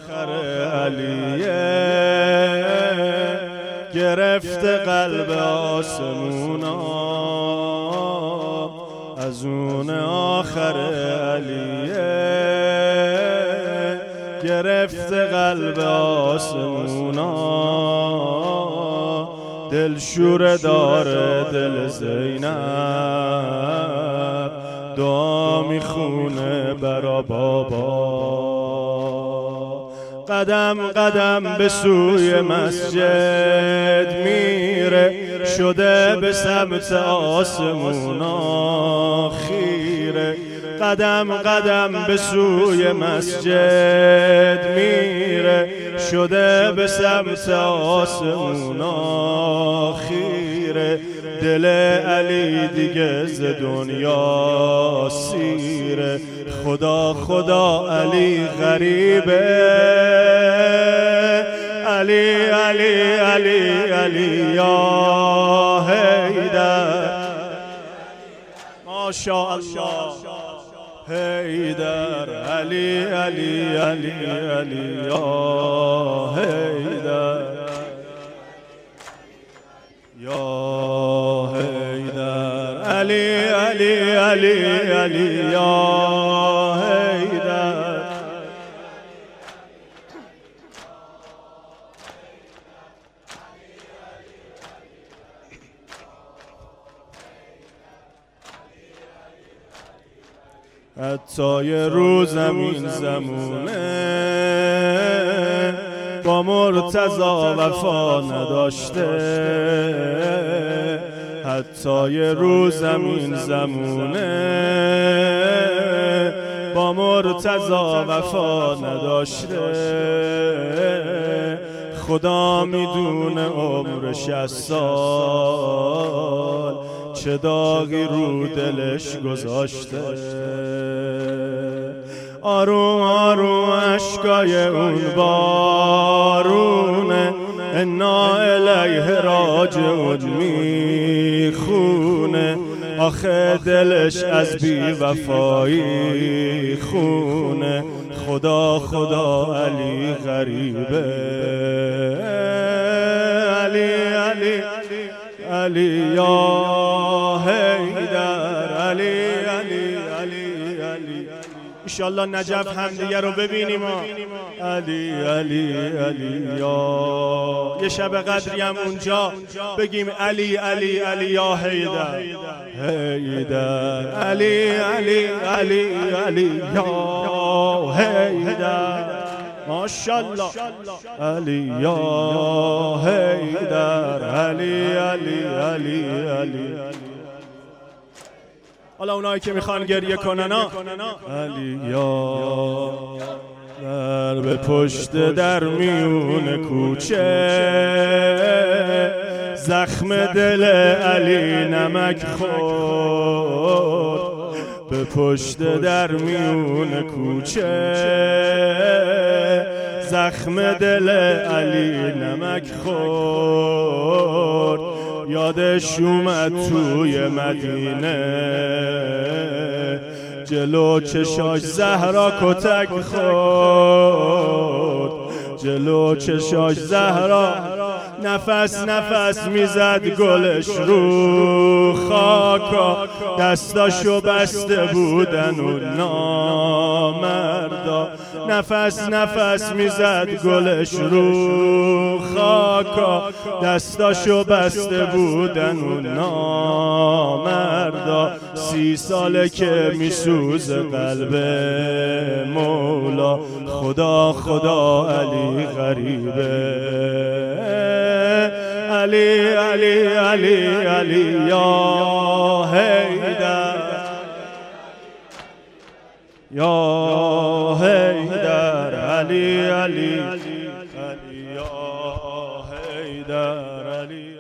آخر علیه گرفته قلب آسمونا از اون آخر علیه گرفته قلب آسمونا دل شوره داره دل زینب دعا میخونه برا بابا قدم قدم به سوی مسجد میره شده به سمت آسمونا خیره قدم قدم به سوی مسجد میره شده به سمت آسمونا خیره دل علی دیگه ز دنیا سیره خدا خدا علی غریبه علی علی علی علی یا حیدر ماشاءالله حیدر علی علی علی علی یا حیدر یا حیدر علی علی علی علی یا حیدر حتی یه روز زمین زمونه با مرتضی وفا نداشته حتی یه روز زمین زمونه با مرتضی وفا نداشته خدا میدونه عمر 60 سال چه داغی رو دلش گذاشته آروم آروم اشکای اون بارونه انا الیه راجعون میخونه آخه دلش از بی وفایی خونه خدا خدا علی غریبه علی علی علی یا حیدر علی علی علی علی انشالله نجف همدیگه رو ببینیم علی علی علی یا یه شب قدری هم اونجا بگیم علی علی علی یا حیدر حیدر علی علی علی علی یا حیدر ماشاءالله علی یا حیدر علی علی علی علی حالا اونایی که میخوان گریه کنن علی یا در به پشت در میون کوچه زخم دل علی نمک خورد به پشت در میون کوچه زخم دل علی نمک خورد یادش اومد توی مدینه جلو چشاش زهرا کتک خورد جلو چشاش زهرا نفس نفس میزد گلش رو خاکا دستاشو بسته بودن اون نامردا نفس نفس میزد گلش رو خاکا دستاشو بسته بودن اون نامردا 30 ساله که میسوزه قلب مولا خدا خدا علی غریبه علی علی علی علی یا حیدر یا حیدر علی علی